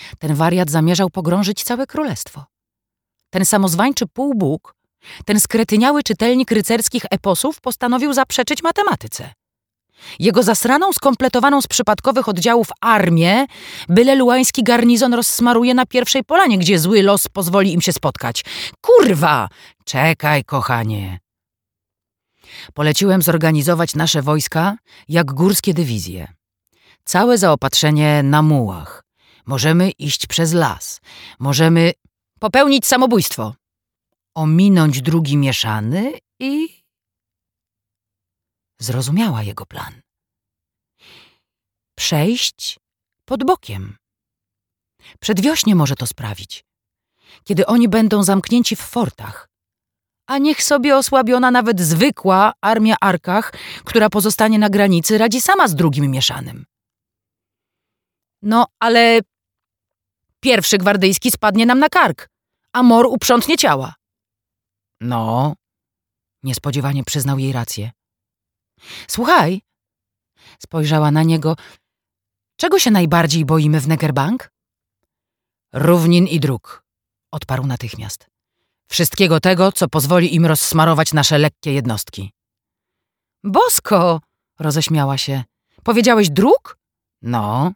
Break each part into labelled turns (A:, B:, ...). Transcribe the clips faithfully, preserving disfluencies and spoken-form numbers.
A: Ten wariat zamierzał pogrążyć całe królestwo. Ten samozwańczy półbóg, ten skretyniały czytelnik rycerskich eposów postanowił zaprzeczyć matematyce. Jego zasraną, skompletowaną z przypadkowych oddziałów armię byle luański garnizon rozsmaruje na pierwszej polanie, gdzie zły los pozwoli im się spotkać. Kurwa! Czekaj, kochanie. Poleciłem zorganizować nasze wojska jak górskie dywizje. Całe zaopatrzenie na mułach. Możemy iść przez las. Możemy popełnić samobójstwo. Ominąć drugi mieszany i... Zrozumiała jego plan. Przejść pod bokiem. Przedwiośnie może to sprawić, kiedy oni będą zamknięci w fortach. A niech sobie osłabiona nawet zwykła armia Arkach, która pozostanie na granicy, radzi sama z drugim mieszanym. No, ale pierwszy gwardyjski spadnie nam na kark, a Mor uprzątnie ciała. No, niespodziewanie przyznał jej rację. Słuchaj, spojrzała na niego, czego się najbardziej boimy w Negerbank? Równin i dróg, odparł natychmiast. Wszystkiego tego, co pozwoli im rozsmarować nasze lekkie jednostki. Bosko, roześmiała się. Powiedziałeś dróg? No.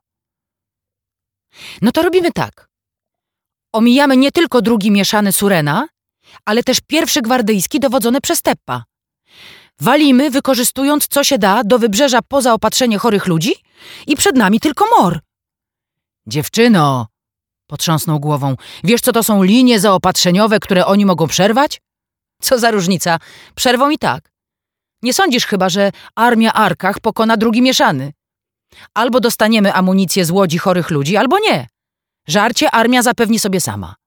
A: No to robimy tak. Omijamy nie tylko drugi mieszany Surena, ale też pierwszy gwardyjski dowodzony przez Teppa. Walimy, wykorzystując co się da do wybrzeża poza opatrzenie chorych ludzi i przed nami tylko Mor. Dziewczyno, potrząsnął głową, wiesz co to są linie zaopatrzeniowe, które oni mogą przerwać? Co za różnica, przerwą i tak. Nie sądzisz chyba, że armia Arkach pokona drugi mieszany? Albo dostaniemy amunicję z łodzi chorych ludzi, albo nie. Żarcie armia zapewni sobie sama.